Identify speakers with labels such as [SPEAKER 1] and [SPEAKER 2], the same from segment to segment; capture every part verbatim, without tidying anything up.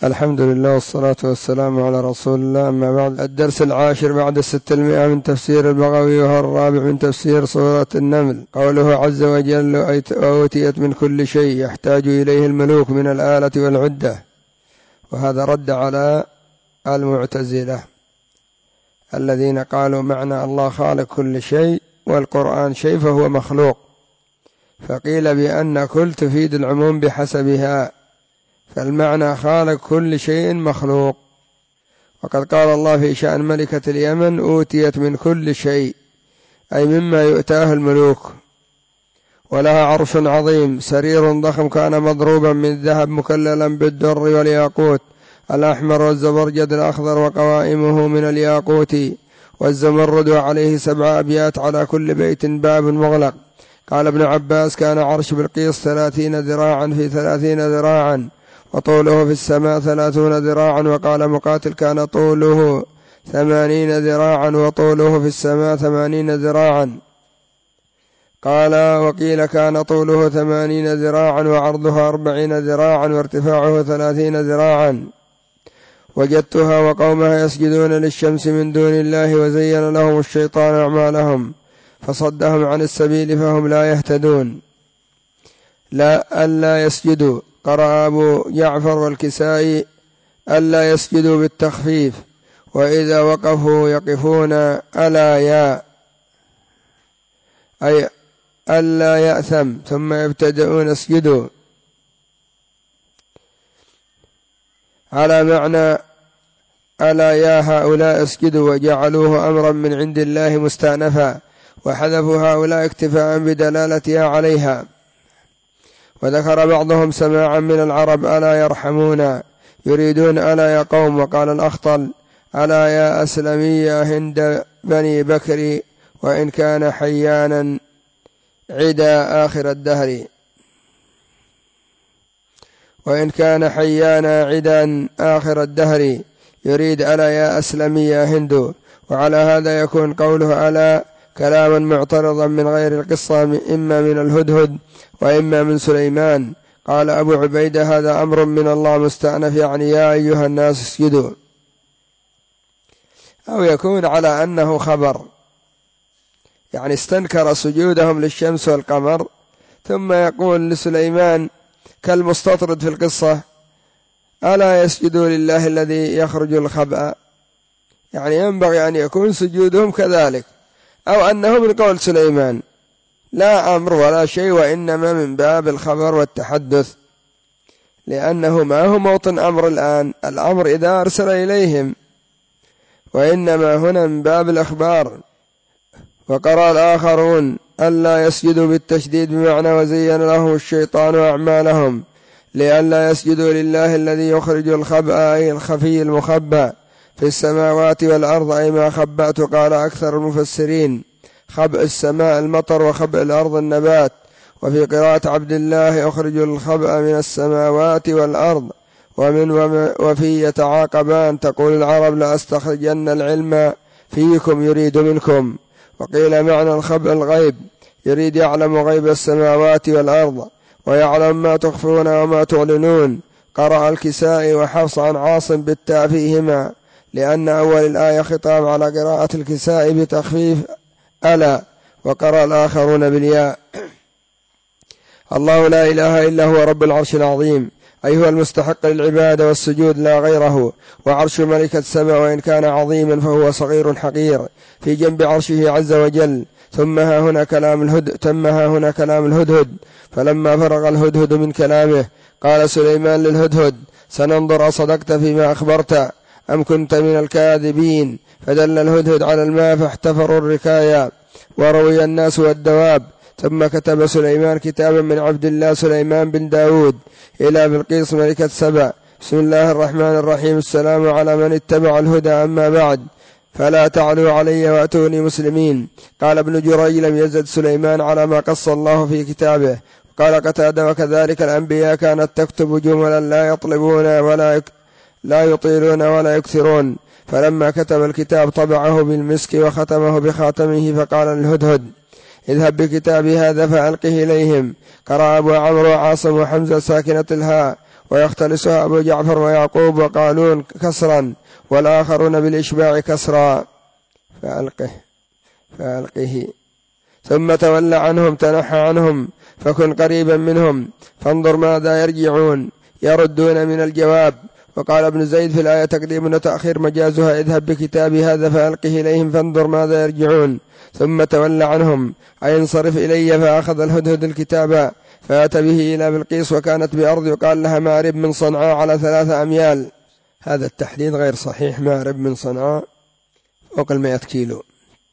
[SPEAKER 1] الحمد لله والصلاة والسلام على رسول الله. أما بعد، الدرس العاشر بعد الستمائة من تفسير البغوي، وهو الرابع من تفسير سورة النمل. قوله عز وجل: أوتيت من كل شيء يحتاج إليه الملوك من الآلة والعدة. وهذا رد على المعتزلة الذين قالوا معنى الله خالق كل شيء والقرآن شيء فهو مخلوق، فقيل بأن كل تفيد العموم بحسبها، فالمعنى خالق كل شيء مخلوق. وقد قال الله في شأن ملكة اليمن: أوتيت من كل شيء، أي مما يؤتاه الملوك. ولها عرش عظيم، سرير ضخم كان مضروبا من ذهب مكللا بالدر والياقوت الأحمر والزبرجد الأخضر، وقوائمه من الياقوت والزمرد، وعليه سبع أبيات، على كل بيت باب مغلق. قال ابن عباس: كان عرش بلقيس ثلاثين ذراعا في ثلاثين ذراعا، وطوله في السماء ثلاثون ذراعا. وقال مقاتل: كان طوله ثمانين ذراعا وطوله في السماء ثمانين ذراعا. قال وقيل: كان طوله ثمانين ذراعا وعرضها أربعين ذراعا وارتفاعه ثلاثين ذراعا. وجدتها وقومها يسجدون للشمس من دون الله، وزين لهم الشيطان أعمالهم فصدهم عن السبيل فهم لا يهتدون. لا ألا يسجدوا، قرأ أبو جعفر والكسائي ألا يسجدوا بالتخفيف، وإذا وقفوا يقفون ألا يا، أي ألا يأثم، ثم يبتدئون اسجدوا، على معنى ألا يا هؤلاء اسجدوا، وجعلوه أمرا من عند الله مستأنفا، وحذفوا هؤلاء اكتفاء بدلالتها عليها. وذكر بعضهم سماعا من العرب: ألا يرحمون، يريدون ألا يا قوم. وقال الأخطل: ألا يا أسلمي يا هند بني بكر، وإن كان حيانا عدا آخر الدهر، وإن كان حيانا عدا آخر الدهر، يريد ألا يا أسلمي يا هند. وعلى هذا يكون قوله ألا كلاما معترضا من غير القصة، إما من الهدهد وإما من سليمان. قال أبو عبيدة: هذا أمر من الله مستأنف، يعني يا أيها الناس اسجدوا. أو يكون على أنه خبر، يعني استنكر سجودهم للشمس والقمر، ثم يقول لسليمان كالمستطرد في القصة: ألا يسجدوا لله الذي يخرج الخبأ، يعني ينبغي أن يكون سجودهم كذلك. أو أنه من قول سليمان لا أمر ولا شيء، وإنما من باب الخبر والتحدث، لأنه ما هو موطن أمر الآن، الأمر إذا أرسل إليهم، وإنما هنا من باب الأخبار. وقرأ الآخرون ألا يسجدوا بالتشديد بمعنى وزين لهم الشيطان أعمالهم، لئلا يسجدوا لله الذي يخرج الخبأ، أي الخفي المخبأ في السماوات والأرض، أي ما خبأت. قال أكثر المفسرين: خبأ السماء المطر، وخبأ الأرض النبات. وفي قراءة عبد الله: أخرج الخبأ من السماوات والأرض. ومن وفي يتعاقبان، تقول العرب: لأستخرجن العلم فيكم، يريد منكم. وقيل معنى الخبأ الغيب، يريد يعلم غيب السماوات والأرض، ويعلم ما تخفون وما تعلنون. قرأ الكسائي وحفص عن عاصم بالتاء فيهما، لأن أول الآية خطاب على قراءة الكسائي بتخفيف ألا، وقرأ الآخرون بالياء. الله لا إله إلا هو رب العرش العظيم، أي هو المستحق للعبادة والسجود لا غيره. وعرش ملكة السماء وإن كان عظيما فهو صغير حقير في جنب عرشه عز وجل. ثم ها هنا كلام الهدهد تم ها هنا كلام الهدهد فلما فرغ الهدهد من كلامه قال سليمان للهدهد: سننظر أصدقت فيما أخبرت أم كنت من الكاذبين. فدل الهدهد على الماء فاحتفروا الركايا وروي الناس والدواب. ثم كتب سليمان كتابا من عبد الله سليمان بن داود إلى بلقيس ملكة سبأ: بسم الله الرحمن الرحيم، السلام على من اتبع الهدى، أما بعد، فلا تعلوا علي وأتوني مسلمين. قال ابن جريج: لم يزد سليمان على ما قص الله في كتابه. قال قتادة: وكذلك الأنبياء كانت تكتب جملا لا يطلبون ولا يك... لا يطيلون ولا يكثرون. فلما كتب الكتاب طبعه بالمسك وختمه بخاتمه، فقال للهدهد: اذهب بكتابي هذا فألقه إليهم. قرأ أبو عمرو وعاصم وحمزة ساكنة الهاء، ويختلسها أبو جعفر ويعقوب وقالون كسرا والآخرون بالإشباع كسرا فألقه فألقه ثم تولى عنهم تنحى عنهم فكن قريبا منهم فانظر ماذا يرجعون يردون من الجواب. وقال ابن زيد في الآية تقديم وتأخير مجازها اذهب بكتابي هذا فألقه إليهم فانظر ماذا يرجعون ثم تولى عنهم أي انصرف إلي. فأخذ الهدهد الكتاب فأتى به إلى بلقيس وكانت بأرض يقال لها مأرب من صنعاء على ثلاثة أميال. هذا التحديد غير صحيح، مأرب من صنعاء فوق المئة كيلو.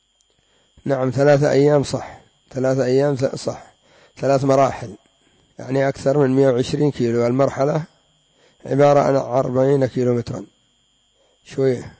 [SPEAKER 1] نعم ثلاثة أيام صح، ثلاثة أيام صح، ثلاث مراحل يعني أكثر من مئة وعشرين كيلو. المرحلة عبارة عن أربعين كيلو مترا شوية.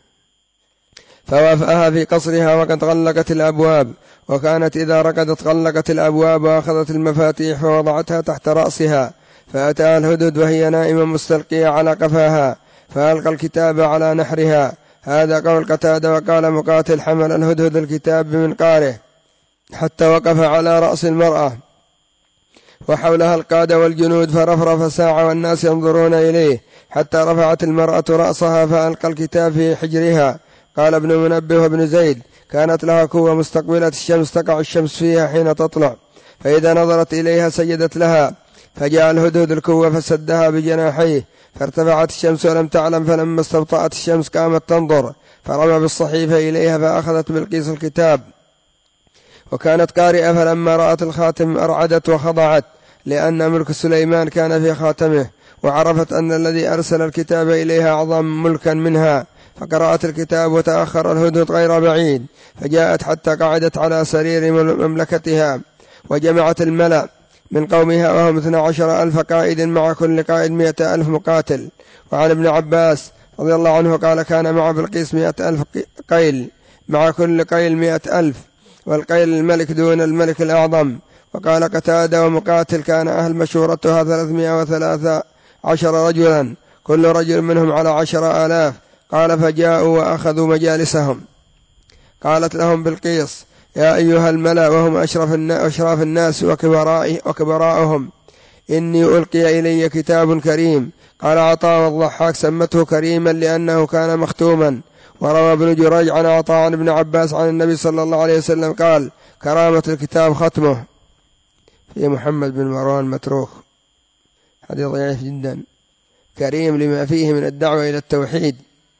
[SPEAKER 1] فوافأها في قصرها وقد غلقت الأبواب، وكانت إذا ركضت غلقت الأبواب وأخذت المفاتيح ووضعتها تحت رأسها. فأتاها الهدهد وهي نائمة مستلقية على قفاها فألقى الكتاب على نحرها. هذا قول قتادة. وقال مقاتل حمل الهدهد الكتاب بمنقاره حتى وقف على رأس المرأة وحولها القادة والجنود فرفرف ساعة والناس ينظرون إليه حتى رفعت المرأة رأسها فألقى الكتاب في حجرها. قال ابن منبه وابن زيد كانت لها كوة مستقبلة الشمس تقع الشمس فيها حين تطلع، فإذا نظرت إليها سجدت لها. فجاء الهدهد الكوة فسدها بجناحيه فارتفعت الشمس ولم تعلم، فلما استبطأت الشمس قامت تنظر فرمى بالصحيفة إليها فأخذت بلقيس الكتاب وكانت قارئة. فلما رأت الخاتم أرعدت وخضعت لأن ملك سليمان كان في خاتمه، وعرفت أن الذي أرسل الكتاب إليها أعظم ملكا منها. فقرأت الكتاب وتأخر الهدهد غير بعيد فجاءت حتى قعدت على سرير مملكتها وجمعت الملأ من قومها وهم اثنا عشر ألف قائد مع كل قائد مئة ألف مقاتل. وعن ابن عباس رضي الله عنه قال كان مع بلقيس مئة ألف قيل مع كل قيل مئة ألف، والقيل الملك دون الملك الأعظم. وقال قتادة ومقاتل كان أهل مشورتها ثلاثمائة وثلاثة عشر رجلا كل رجل منهم على عشر آلاف. قال فجاءوا وأخذوا مجالسهم. قالت لهم بلقيس يا أيها الملأ وهم أشراف الناس وكبراءهم إني ألقي إلي كتاب كريم. قال عطاء والضحاك سمته كريما لأنه كان مختوما. وروى ابن جريج عن عطاء عن ابن عباس عن النبي صلى الله عليه وسلم قال كرامة الكتاب ختمه. في محمد بن مروان متروك حديث ضعيف جدا، كريم لما فيه من الدعوة إلى التوحيد.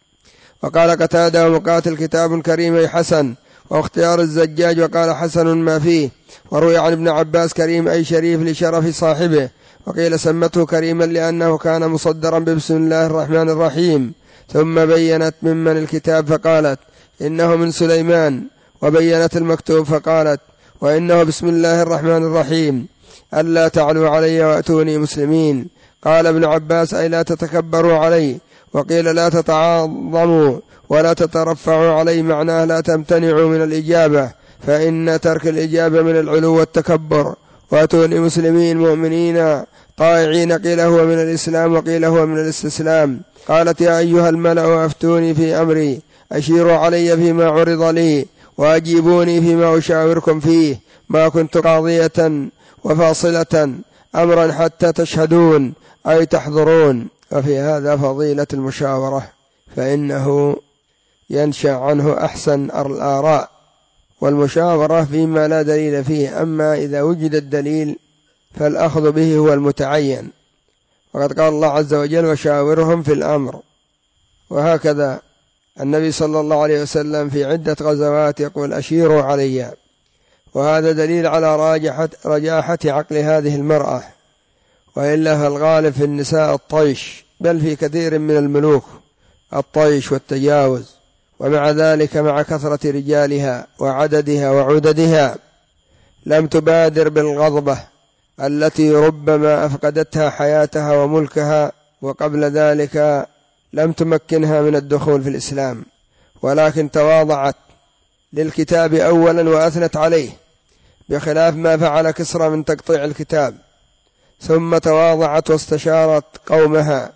[SPEAKER 1] وقال قتادة ومقاتل كتاب كريم أي حسن، واختيار الزجاج وقال حسن ما فيه. وروي عن ابن عباس كريم أي شريف لشرف صاحبه، وقيل سمته كريما لأنه كان مصدرا ببسم الله الرحمن الرحيم. ثم بينت ممن الكتاب فقالت إنه من سليمان، وبينت المكتوب فقالت وإنه بسم الله الرحمن الرحيم ألا تعلوا علي وأتوني مسلمين. قال ابن عباس أي لا تتكبروا علي، وقيل لا تتعاظموا ولا تترفعوا علي، معناه لا تمتنعوا من الإجابة، فإن ترك الإجابة من العلو والتكبر. وأتوني مسلمين مؤمنين طائعين، قيل هو من الإسلام وقيل هو من الاستسلام. قالت يا أيها الملأ أفتوني في أمري، أشيروا علي فيما عرض لي وأجيبوني فيما أشاوركم فيه، ما كنت قاضية وفاصلة أمرا حتى تشهدون أي تحضرون. وفي هذا فضيلة المشاورة، فإنه ينشأ عنه أحسن الآراء، والمشاورة فيما لا دليل فيه، أما إذا وجد الدليل فالأخذ به هو المتعين. وقد قال الله عز وجل وشاورهم في الأمر. وهكذا النبي صلى الله عليه وسلم في عدة غزوات يقول أشيروا علي، وهذا دليل على راجحة رجاحة عقل هذه المرأة، وإلا فالغالب في النساء الطيش، بل في كثير من الملوك الطيش والتجاوز، ومع ذلك مع كثرة رجالها وعددها وعددها لم تبادر بالغضبة التي ربما أفقدتها حياتها وملكها، وقبل ذلك لم تمكنها من الدخول في الإسلام، ولكن تواضعت للكتاب أولا وأثنت عليه، بخلاف ما فعل كسرى من تقطيع الكتاب. ثم تواضعت واستشارت قومها،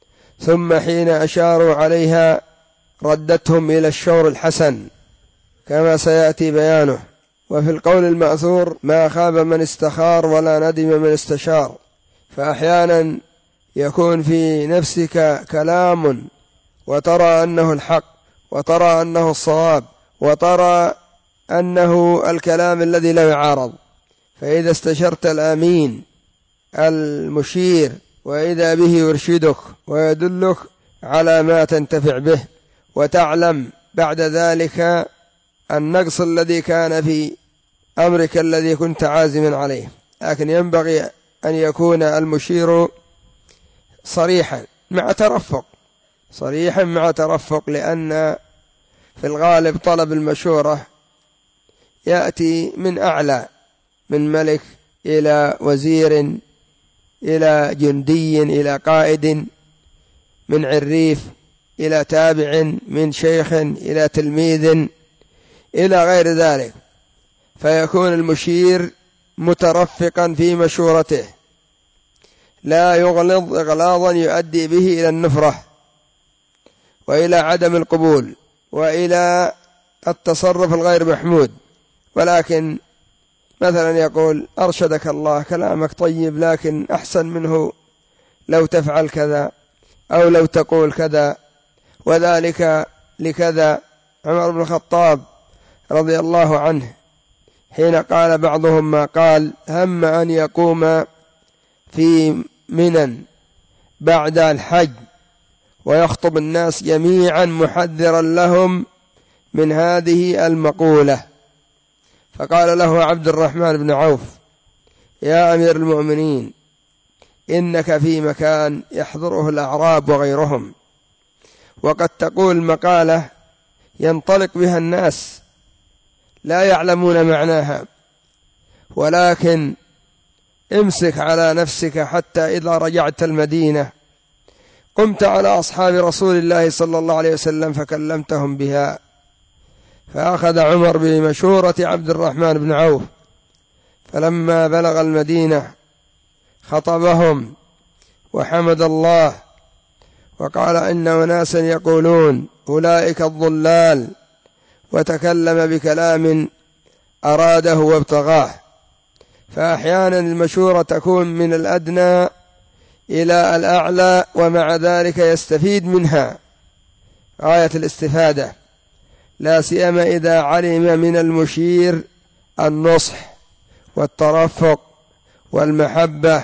[SPEAKER 1] ثم حين أشاروا عليها ردتهم إلى الشور الحسن كما سيأتي بيانه. وفي القول المأثور ما خاب من استخار ولا ندم من استشار، فأحيانا يكون في نفسك كلام وترى أنه الحق وترى أنه الصواب وترى أنه الكلام الذي لا يعارض، فإذا استشرت الأمين المشير وإذا به يرشدك ويدلك على ما تنتفع به، وتعلم بعد ذلك النقص الذي كان في أمرك الذي كنت عازما عليه. لكن ينبغي أن يكون المشير صريحا مع ترفق، صريحا مع ترفق، لأن في الغالب طلب المشورة يأتي من أعلى، من ملك إلى وزير إلى جندي إلى قائد، من عريف إلى تابع، من شيخ إلى تلميذ إلى غير ذلك، فيكون المشير مترفقا في مشورته، لا يغلظ إغلاظا يؤدي به إلى النفرة وإلى عدم القبول وإلى التصرف الغير محمود، ولكن مثلا يقول أرشدك الله كلامك طيب لكن أحسن منه لو تفعل كذا أو لو تقول كذا وذلك لكذا. عمر بن الخطاب رضي الله عنه حين قال بعضهم ما قال هم أن يقوم في منى بعد الحج ويخطب الناس جميعا محذرا لهم من هذه المقولة، فقال له عبد الرحمن بن عوف يا أمير المؤمنين إنك في مكان يحضره الأعراب وغيرهم، وقد تقول مقالة ينطلق بها الناس لا يعلمون معناها، ولكن امسك على نفسك حتى إذا رجعت المدينة قمت على أصحاب رسول الله صلى الله عليه وسلم فكلمتهم بها. فأخذ عمر بمشورة عبد الرحمن بن عوف، فلما بلغ المدينة خطبهم وحمد الله وقال إن أناسا يقولون أولئك الضلال، وتكلم بكلام أراده وابتغاه. فأحيانا المشورة تكون من الأدنى إلى الأعلى ومع ذلك يستفيد منها غاية الاستفادة، لا سيما إذا علم من المشير النصح والترفق والمحبة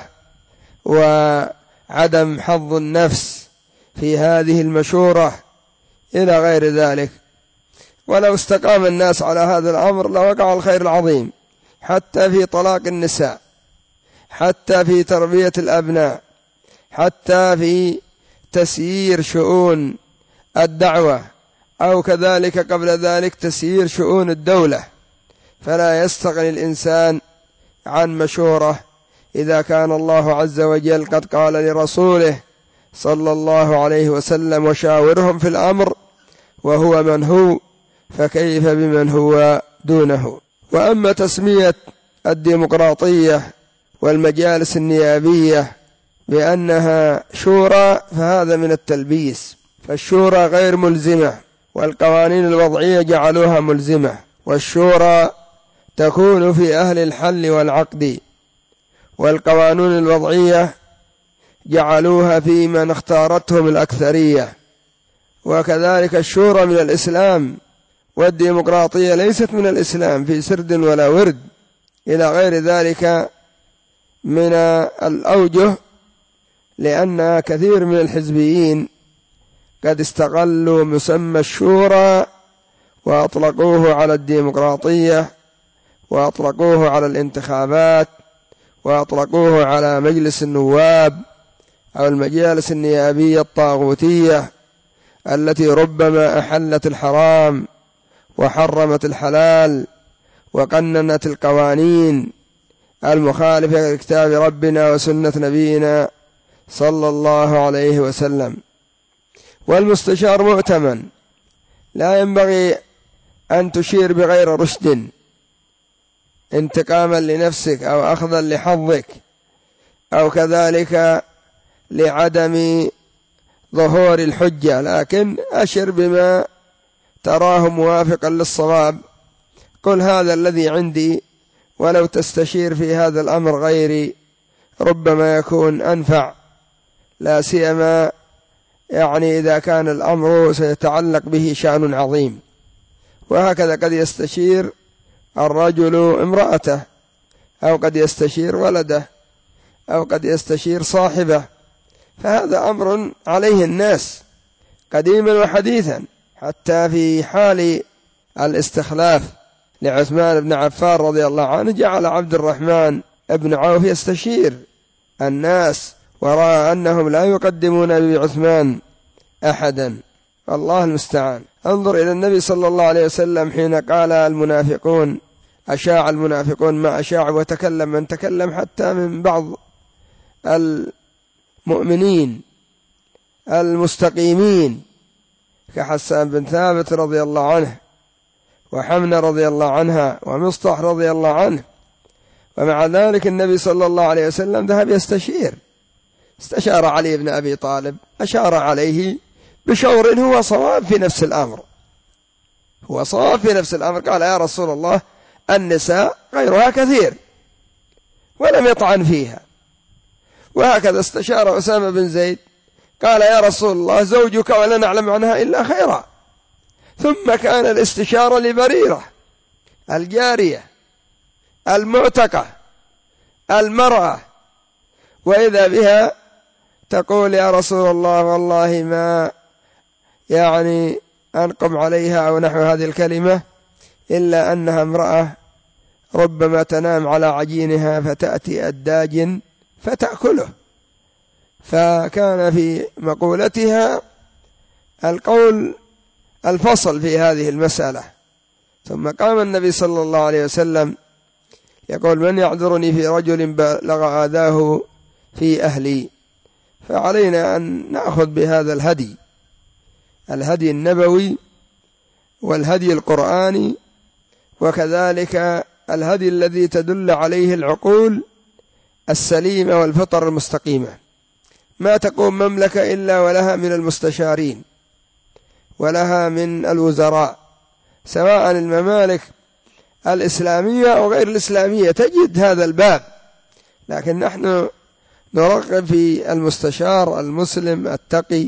[SPEAKER 1] وعدم حظ النفس في هذه المشورة إلى غير ذلك. ولو استقام الناس على هذا الأمر لوقع الخير العظيم، حتى في طلاق النساء، حتى في تربية الأبناء، حتى في تسيير شؤون الدعوة، أو كذلك قبل ذلك تسيير شؤون الدولة. فلا يستغني الإنسان عن مشورة إذا كان الله عز وجل قد قال لرسوله صلى الله عليه وسلم وشاورهم في الأمر وهو من هو، فكيف بمن هو دونه. وأما تسمية الديمقراطية والمجالس النيابية بأنها شورى فهذا من التلبيس، فالشورى غير ملزمة، والقوانين الوضعية جعلوها ملزمة، والشورى تكون في أهل الحل والعقد، والقوانين الوضعية جعلوها في من اختارتهم الأكثرية. وكذلك الشورى من الإسلام، والديمقراطية ليست من الإسلام في سرد ولا ورد إلى غير ذلك من الأوجه، لأن كثير من الحزبيين قد استغلوا مسمى الشورى وأطلقوه على الديمقراطية، وأطلقوه على الانتخابات، وأطلقوه على مجلس النواب أو المجالس النيابية الطاغوتية التي ربما أحلت الحرام وحرمت الحلال وقننت القوانين المخالفة لكتاب ربنا وسنة نبينا صلى الله عليه وسلم. والمستشار مؤتمن، لا ينبغي أن تشير بغير رشد انتقاما لنفسك أو أخذا لحظك أو كذلك لعدم ظهور الحجة، لكن أشر بما تراه موافقا للصواب. قل هذا الذي عندي، ولو تستشير في هذا الأمر غيري ربما يكون أنفع لا سيما يعني إذا كان الأمر سيتعلق به شأن عظيم. وهكذا قد يستشير الرجل امرأته، أو قد يستشير ولده، أو قد يستشير صاحبه، فهذا أمر عليه الناس قديما وحديثا. حتى في حال الاستخلاف لعثمان بن عفان رضي الله عنه جعل عبد الرحمن بن عوف يستشير الناس، ورأى أنهم لا يقدمون بعثمان أحدا. الله المستعان. انظر إلى النبي صلى الله عليه وسلم حين قال المنافقون أشاع المنافقون ما أشاع، وتكلم من تكلم حتى من بعض المؤمنين المستقيمين كحسان بن ثابت رضي الله عنه، وحمنة رضي الله عنها، ومصطح رضي الله عنه، ومع ذلك النبي صلى الله عليه وسلم ذهب يستشير. استشار علي بن أبي طالب، أشار عليه بشور هو صواب في نفس الأمر، هو صواب في نفس الأمر. قال يا رسول الله النساء غيرها كثير، ولم يطعن فيها. وهكذا استشار أسامة بن زيد، قال يا رسول الله زوجك ولا نعلم عنها إلا خيرا. ثم كان الاستشارة لبريرة الجارية المعتقة المرأة، وإذا بها تقول يا رسول الله والله ما يعني أنقم عليها أو نحو هذه الكلمة، إلا أنها امرأة ربما تنام على عجينها فتأتي الداجن فتأكله. فكان في مقولتها القول الفصل في هذه المسألة. ثم قام النبي صلى الله عليه وسلم يقول من يعذرني في رجل بلغ آذاه في أهلي. فعلينا أن نأخذ بهذا الهدي، الهدي النبوي والهدي القرآني، وكذلك الهدي الذي تدل عليه العقول السليمة والفطر المستقيمة. ما تقوم مملكة إلا ولها من المستشارين ولها من الوزراء، سواء الممالك الإسلامية أو غير الإسلامية تجد هذا الباب. لكن نحن نرغب في المستشار المسلم التقي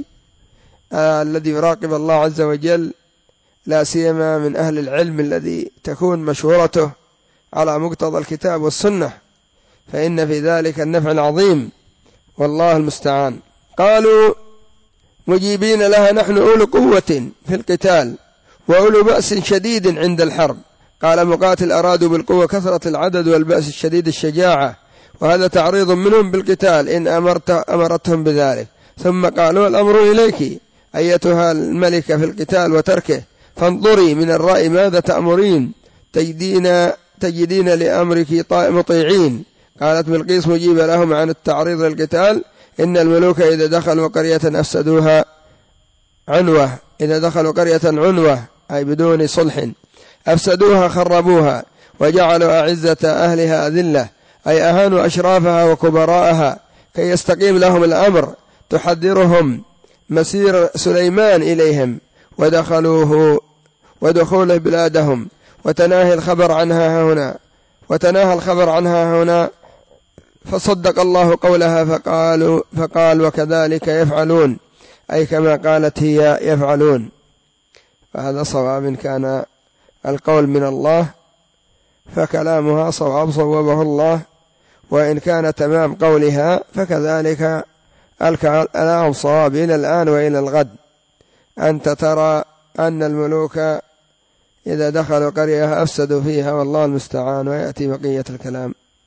[SPEAKER 1] آه الذي يراقب الله عز وجل، لا سيما من أهل العلم الذي تكون مشورته على مقتضى الكتاب والسنة، فإن في ذلك النفع العظيم، والله المستعان. قالوا مجيبين لها نحن أولو قوة في القتال وأولو بأس شديد عند الحرب. قال مقاتل أرادوا بالقوة كثرة العدد والبأس الشديد الشجاعة، وهذا تعريض منهم بالقتال إن أمرت أمرتهم بذلك. ثم قالوا الأمر إليك أيتها الملكة في القتال وتركه، فانظري من الرأي ماذا تأمرين، تجدين, تجدين لأمرك مطيعين. قالت بلقيس مجيبة لهم عن التعريض للقتال إن الملوك إذا دخلوا قرية أفسدوها عنوة، إذا دخلوا قرية عنوة أي بدون صلح أفسدوها خربوها، وجعلوا أعزة أهلها أذلة أي أهانوا أشرافها وكبراءها كي يستقيم لهم الأمر. تحذرهم مسير سليمان إليهم ودخلوه ودخول بلادهم، وتناهي الخبر عنها هنا وتناهى الخبر عنها هنا فصدق الله قولها فقالوا فقال وكذلك يفعلون أي كما قالت هي يفعلون. فهذا صواب، كان القول من الله فكلامها صواب صوبه الله، وإن كان تمام قولها فكذلك الكلام صواب إلى الآن وإلى الغد. أنت ترى أن الملوك إذا دخلوا قرية أفسدوا فيها، والله المستعان، ويأتي بقية الكلام.